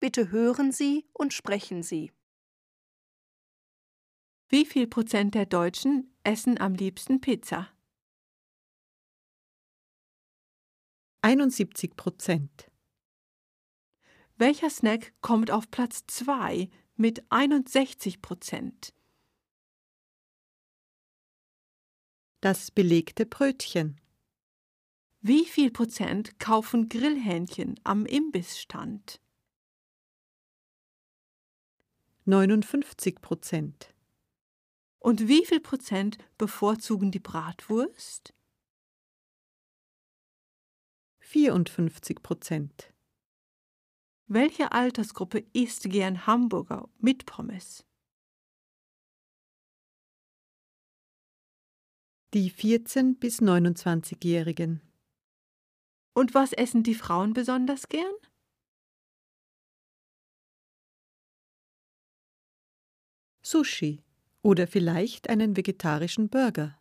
Bitte hören Sie und sprechen Sie. Wie viel Prozent der Deutschen essen am liebsten Pizza? 71%. Welcher Snack kommt auf Platz 2 mit 61%? Das belegte Brötchen. Wie viel Prozent kaufen Grillhähnchen am Imbissstand? 59%. Und wie viel Prozent bevorzugen die Bratwurst? 54%. Welche Altersgruppe isst gern Hamburger mit Pommes? Die 14- bis 29-Jährigen. Und was essen die Frauen besonders gern? Sushi oder vielleicht einen vegetarischen Burger.